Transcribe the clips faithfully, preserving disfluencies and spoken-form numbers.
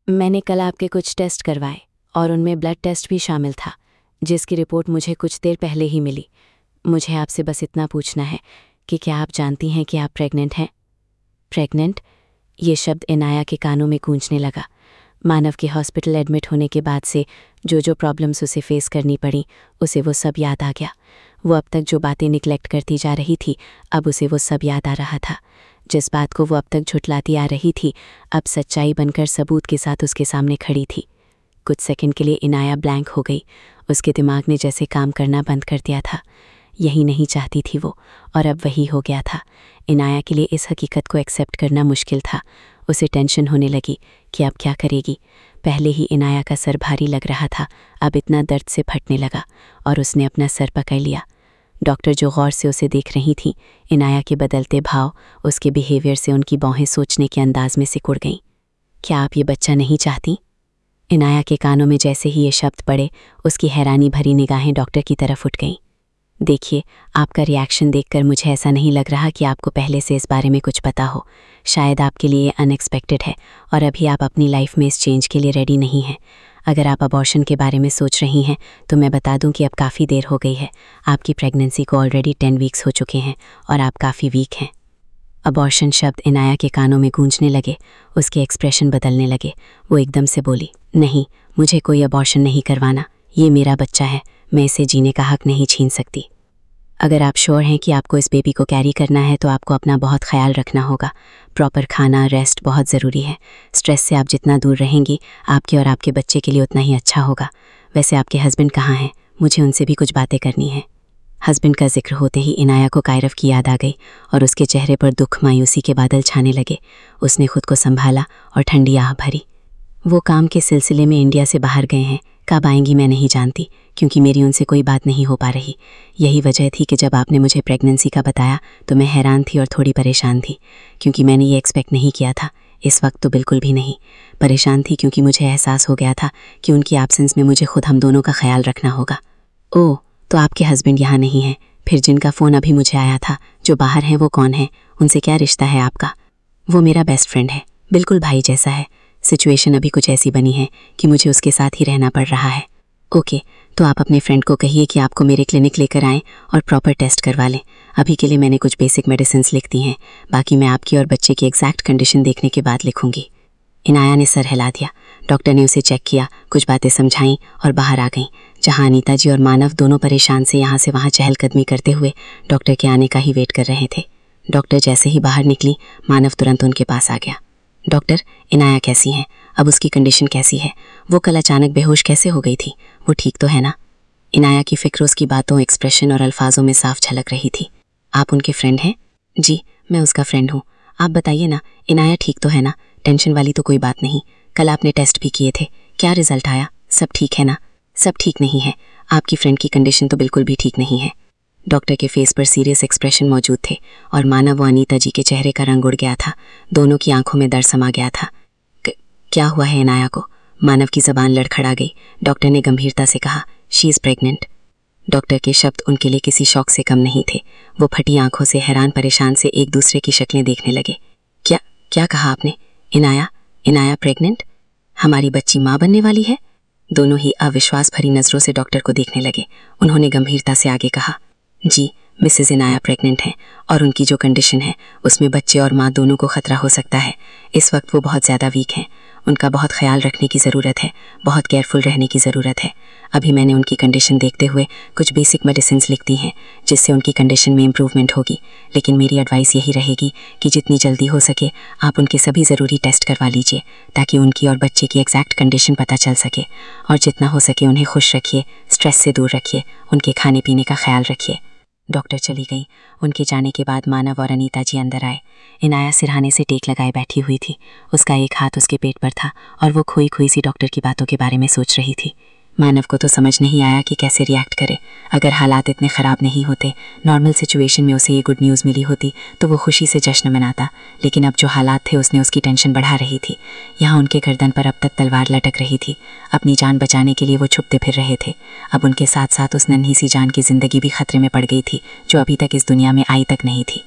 मैंने कल आपके कुछ टेस्ट करवाए और उनमें ब्लड टेस्ट भी शामिल था, जिसकी रिपोर्ट मुझे कुछ देर पहले ही मिली। मुझे आपसे बस इतना पूछना है कि क्या आप जानती हैं कि आप प्रेग्नेंट हैं? प्रेग्नेंट? ये शब्द इनाया के कानों में गूंजने लगा। मानव के हॉस्पिटल एडमिट होने के बाद से जो जो प्रॉब्लम्स उसे फेस करनी पड़ी, उसे वो सब याद आ गया। वो अब तक जो बातें निगलेक्ट करती जा रही थी, अब उसे वो सब याद आ रहा था। जिस बात को वो अब तक झुठलाती आ रही थी, अब सच्चाई बनकर सबूत के साथ उसके सामने खड़ी थी। कुछ सेकंड के लिए इनाया ब्लैंक हो गई। उसके दिमाग ने जैसे काम करना बंद कर दिया था। यही नहीं चाहती थी वो, और अब वही हो गया था। इनाया के लिए इस हकीकत को एक्सेप्ट करना मुश्किल था। उसे टेंशन होने लगी कि अब क्या करेगी। पहले ही इनाया का सर भारी लग रहा था, अब इतना दर्द से फटने लगा और उसने अपना सर पकड़ लिया। डॉक्टर जो गौर से उसे देख रही थीं, इनाया के बदलते भाव, उसके बिहेवियर से उनकी बाहें सोचने के अंदाज में सिकुड़ गईं। क्या आप ये बच्चा नहीं चाहती? इनाया के कानों में जैसे ही ये शब्द पड़े, उसकी हैरानी भरी निगाहें डॉक्टर की तरफ उठ गईं। देखिए, आपका रिएक्शन देखकर मुझे ऐसा नहीं लग रहा कि आपको पहले से इस बारे में कुछ पता हो। शायद आपके लिए ये अनएक्सपेक्टेड है और अभी आप अपनी लाइफ में इस चेंज के लिए रेडी नहीं हैं। अगर आप अबॉर्शन के बारे में सोच रही हैं तो मैं बता दूं कि अब काफ़ी देर हो गई है। आपकी प्रेगनेंसी को ऑलरेडी टेन वीक्स हो चुके हैं और आप काफ़ी वीक हैं। अबॉर्शन शब्द इनाया के कानों में गूंजने लगे। उसके एक्सप्रेशन बदलने लगे। वो एकदम से बोली, नहीं, मुझे कोई अबॉर्शन नहीं करवाना। ये मेरा बच्चा है, मैं इसे जीने का हक नहीं छीन सकती। अगर आप श्योर हैं कि आपको इस बेबी को कैरी करना है तो आपको अपना बहुत ख्याल रखना होगा। प्रॉपर खाना, रेस्ट बहुत ज़रूरी है। स्ट्रेस से आप जितना दूर रहेंगी, आपके और आपके बच्चे के लिए उतना ही अच्छा होगा। वैसे आपके हस्बैंड कहाँ हैं? मुझे उनसे भी कुछ बातें करनी हैं। हस्बैंड का जिक्र होते ही इनाया को कायरव की याद आ गई और उसके चेहरे पर दुख, मायूसी के बादल छाने लगे। उसने खुद को संभाला और ठंडी आह भरी। वो काम के सिलसिले में इंडिया से बाहर गए हैं। कब आएंगी मैं नहीं जानती, क्योंकि मेरी उनसे कोई बात नहीं हो पा रही। यही वजह थी कि जब आपने मुझे प्रेगनेंसी का बताया तो मैं हैरान थी और थोड़ी परेशान थी, क्योंकि मैंने ये एक्सपेक्ट नहीं किया था। इस वक्त तो बिल्कुल भी नहीं। परेशान थी क्योंकि मुझे एहसास हो गया था कि उनकी एब्सेंस में मुझे खुद हम दोनों का ख्याल रखना होगा। ओह, तो आपके हस्बैंड यहाँ नहीं हैं? फिर जिनका फ़ोन अभी मुझे आया था, जो बाहर हैं, वो कौन है? उनसे क्या रिश्ता है आपका? वो मेरा बेस्ट फ्रेंड है, बिल्कुल भाई जैसा है। सिचुएशन अभी कुछ ऐसी बनी है कि मुझे उसके साथ ही रहना पड़ रहा है। ओके, तो आप अपने फ्रेंड को कहिए कि आपको मेरे क्लिनिक लेकर आएं और प्रॉपर टेस्ट करवा लें। अभी के लिए मैंने कुछ बेसिक मेडिसिन्स लिख दी हैं, बाकी मैं आपकी और बच्चे की एग्जैक्ट कंडीशन देखने के बाद लिखूंगी। इनाया ने सर हिला दिया। डॉक्टर ने उसे चेक किया, कुछ बातें समझाईं और बाहर आ गईं, जहां अनीता जी और मानव दोनों परेशान से यहाँ से वहाँ चहलकदमी करते हुए डॉक्टर के आने का ही वेट कर रहे थे। डॉक्टर जैसे ही बाहर निकली, मानव तुरंत उनके पास आ गया। डॉक्टर, इनाया कैसी हैं? अब उसकी कंडीशन कैसी है? वो कल अचानक बेहोश कैसे हो गई थी? वो ठीक तो है ना? इनाया की फिक्र उसकी बातों, एक्सप्रेशन और अल्फाजों में साफ झलक रही थी। आप उनके फ्रेंड हैं? जी, मैं उसका फ्रेंड हूँ। आप बताइए ना, इनाया ठीक तो है ना? टेंशन वाली तो कोई बात नहीं। कल आपने टेस्ट भी किए थे, क्या रिजल्ट आया? सब ठीक है ना? सब ठीक नहीं है। आपकी फ्रेंड की कंडीशन तो बिल्कुल भी ठीक नहीं है। डॉक्टर के फेस पर सीरियस एक्सप्रेशन मौजूद थे और मानव व अनीता जी के चेहरे का रंग उड़ गया था। दोनों की आंखों में डर समा गया था। क्या हुआ है इनाया को? मानव की जबान लड़खड़ा गई। डॉक्टर ने गंभीरता से कहा, शी इज़ प्रेग्नेंट। डॉक्टर के शब्द उनके लिए किसी शौक से कम नहीं थे। वो फटी आंखों से हैरान परेशान से एक दूसरे की शक्लें देखने लगे। क्या क्या कहा आपने? इनाया इनाया प्रेग्नेंट? हमारी बच्ची माँ बनने वाली है? दोनों ही अविश्वास भरी नज़रों से डॉक्टर को देखने लगे। उन्होंने गंभीरता से आगे कहा, जी, मिसेस इनाया प्रेग्नेंट हैं और उनकी जो कंडीशन है उसमें बच्चे और माँ दोनों को खतरा हो सकता है। इस वक्त वो बहुत ज़्यादा वीक हैं। उनका बहुत ख्याल रखने की ज़रूरत है, बहुत केयरफुल रहने की ज़रूरत है। अभी मैंने उनकी कंडीशन देखते हुए कुछ बेसिक मेडिसिन्स लिख दी हैं, जिससे उनकी कंडीशन में इम्प्रूवमेंट होगी। लेकिन मेरी एडवाइस यही रहेगी कि जितनी जल्दी हो सके आप उनके सभी ज़रूरी टेस्ट करवा लीजिए, ताकि उनकी और बच्चे की एग्जैक्ट कंडीशन पता चल सके। और जितना हो सके उन्हें खुश रखिए, स्ट्रेस से दूर रखिए, उनके खाने पीने का ख्याल रखिए। डॉक्टर चली गई। उनके जाने के बाद मानव और अनीता जी अंदर आए। इनाया सिरहाने से टेक लगाए बैठी हुई थी। उसका एक हाथ उसके पेट पर था और वो खोई खोई सी डॉक्टर की बातों के बारे में सोच रही थी। मानव को तो समझ नहीं आया कि कैसे रिएक्ट करे। अगर हालात इतने ख़राब नहीं होते, नॉर्मल सिचुएशन में उसे ये गुड न्यूज़ मिली होती तो वो खुशी से जश्न मनाता। लेकिन अब जो हालात थे उसने उसकी टेंशन बढ़ा रही थी। यहाँ उनके गर्दन पर अब तक तलवार लटक रही थी। अपनी जान बचाने के लिए वो छुपते फिर रहे थे। अब उनके साथ साथ उस नन्ही सी जान की ज़िंदगी भी खतरे में पड़ गई थी, जो अभी तक इस दुनिया में आई तक नहीं थी।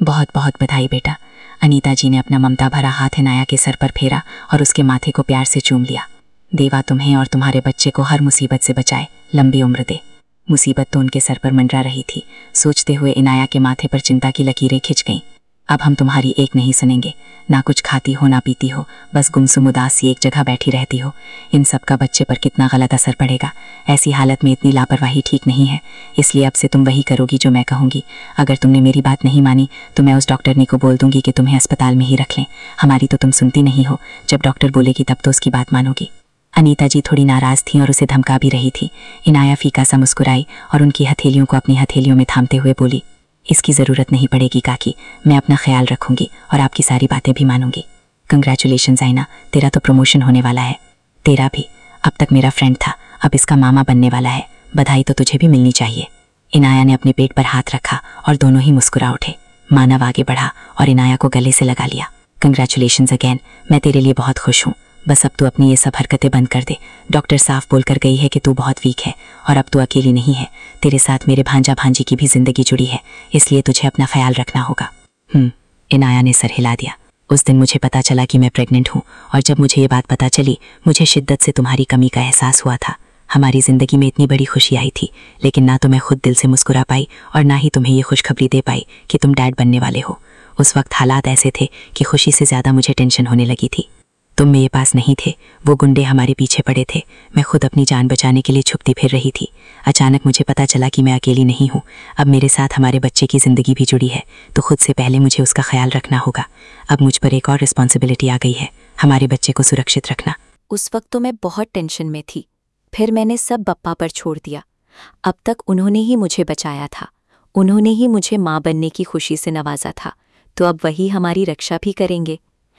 बहुत बहुत बधाई बेटा। अनीता जी ने अपना ममता भरा हाथ इनाया के सर पर फेरा और उसके माथे को प्यार से चूम लिया। देवा तुम्हें और तुम्हारे बच्चे को हर मुसीबत से बचाए, लंबी उम्र दे। मुसीबत तो उनके सर पर मंडरा रही थी। सोचते हुए इनाया के माथे पर चिंता की लकीरें खिंच गईं। अब हम तुम्हारी एक नहीं सुनेंगे। ना कुछ खाती हो ना पीती हो, बस गुमसुम उदास सी एक जगह बैठी रहती हो। इन सब का बच्चे पर कितना गलत असर पड़ेगा। ऐसी हालत में इतनी लापरवाही ठीक नहीं है, इसलिए अब से तुम वही करोगी जो मैं कहूँगी। अगर तुमने मेरी बात नहीं मानी तो मैं उस डॉक्टरनी को बोल दूंगी कि तुम्हें अस्पताल में ही रख लें। हमारी तो तुम सुनती नहीं हो, जब डॉक्टर बोलेगी तब तो उसकी बात मानोगी। अनीता जी थोड़ी नाराज थीं और उसे धमका भी रही थी। इनाया फीका सा मुस्कुराई और उनकी हथेलियों को अपनी हथेलियों में थामते हुए बोली, इसकी ज़रूरत नहीं पड़ेगी काकी, मैं अपना ख्याल रखूंगी और आपकी सारी बातें भी मानूंगी। कंग्रेचुलेशंस आइना, तेरा तो प्रमोशन होने वाला है। तेरा भी, अब तक मेरा फ्रेंड था, अब इसका मामा बनने वाला है। बधाई तो तुझे भी मिलनी चाहिए। इनाया ने अपने पेट पर हाथ रखा और दोनों ही मुस्कुरा उठे। मानव आगे बढ़ा और इनाया को गले से लगा लिया। कंग्रेचुलेशंस अगेन, मैं तेरे लिए बहुत खुश हूँ। बस अब तू अपनी ये सब हरकतें बंद कर दे। डॉक्टर साफ बोल कर गई है कि तू बहुत वीक है और अब तू अकेली नहीं है। तेरे साथ मेरे भांजा भांजी की भी जिंदगी जुड़ी है, इसलिए तुझे अपना ख्याल रखना होगा। हम्म इनाया ने सर हिला दिया। उस दिन मुझे पता चला कि मैं प्रेग्नेंट हूँ और जब मुझे ये बात पता चली मुझे शिद्दत से तुम्हारी कमी का एहसास हुआ था। हमारी ज़िंदगी में इतनी बड़ी खुशी आई थी, लेकिन ना तो मैं खुद दिल से मुस्कुरा पाई और ना ही तुम्हें ये खुशखबरी दे पाई कि तुम डैड बनने वाले हो। उस वक्त हालात ऐसे थे कि खुशी से ज़्यादा मुझे टेंशन होने लगी थी। तुम मेरे पास नहीं थे, वो गुंडे हमारे पीछे पड़े थे। मैं खुद अपनी जान बचाने के लिए छुपती फिर रही थी। अचानक मुझे पता चला कि मैं अकेली नहीं हूँ। अब मेरे साथ हमारे बच्चे की ज़िंदगी भी जुड़ी है, तो खुद से पहले मुझे उसका ख्याल रखना होगा। अब मुझ पर एक और रिस्पॉन्सिबिलिटी आ गई है, हमारे बच्चे को सुरक्षित रखना। उस वक्त तो मैं बहुत टेंशन में थी, फिर मैंने सब बप्पा पर छोड़ दिया। अब तक उन्होंने ही मुझे बचाया था, उन्होंने ही मुझे माँ बनने की खुशी से नवाजा था, तो अब वही हमारी रक्षा भी करेंगे।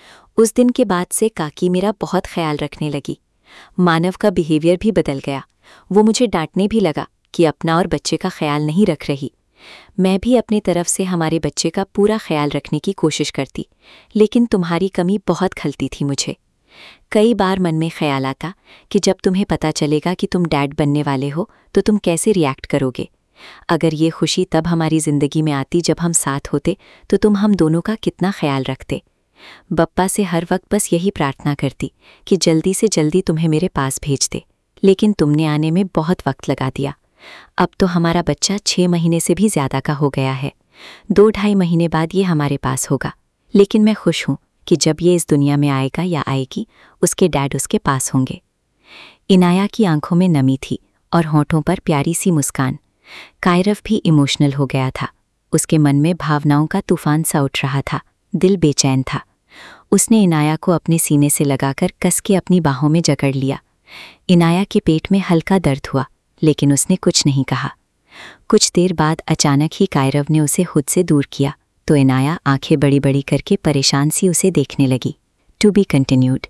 उस दिन के बाद से काकी मेरा बहुत ख्याल रखने लगी। मानव का बिहेवियर भी बदल गया। वो मुझे डांटने भी लगा कि अपना और बच्चे का ख्याल नहीं रख रही। मैं भी अपनी तरफ से हमारे बच्चे का पूरा ख्याल रखने की कोशिश करती, लेकिन तुम्हारी कमी बहुत खलती थी मुझे। कई बार मन में ख्याल आता कि जब तुम्हें पता चलेगा कि तुम डैड बनने वाले हो तो तुम कैसे रिएक्ट करोगे। अगर ये खुशी तब हमारी ज़िंदगी में आती जब हम साथ होते तो तुम हम दोनों का कितना ख्याल रखते। बप्पा से हर वक्त बस यही प्रार्थना करती कि जल्दी से जल्दी तुम्हें मेरे पास भेज दे, लेकिन तुमने आने में बहुत वक्त लगा दिया। अब तो हमारा बच्चा छः महीने से भी ज़्यादा का हो गया है। दो ढाई महीने बाद ये हमारे पास होगा, लेकिन मैं खुश हूँ कि जब ये इस दुनिया में आएगा या आएगी उसके डैड उसके पास होंगे। इनाया की आंखों में नमी थी और होठों पर प्यारी सी मुस्कान। कायरव भी इमोशनल हो गया था। उसके मन में भावनाओं का तूफान सा उठ रहा था, दिल बेचैन था। उसने इनाया को अपने सीने से लगाकर कस के अपनी बाहों में जकड़ लिया। इनाया के पेट में हल्का दर्द हुआ, लेकिन उसने कुछ नहीं कहा। कुछ देर बाद अचानक ही कायरव ने उसे खुद से दूर किया, तो इनाया आंखें बड़ी बड़ी करके परेशान सी उसे देखने लगी। To be continued.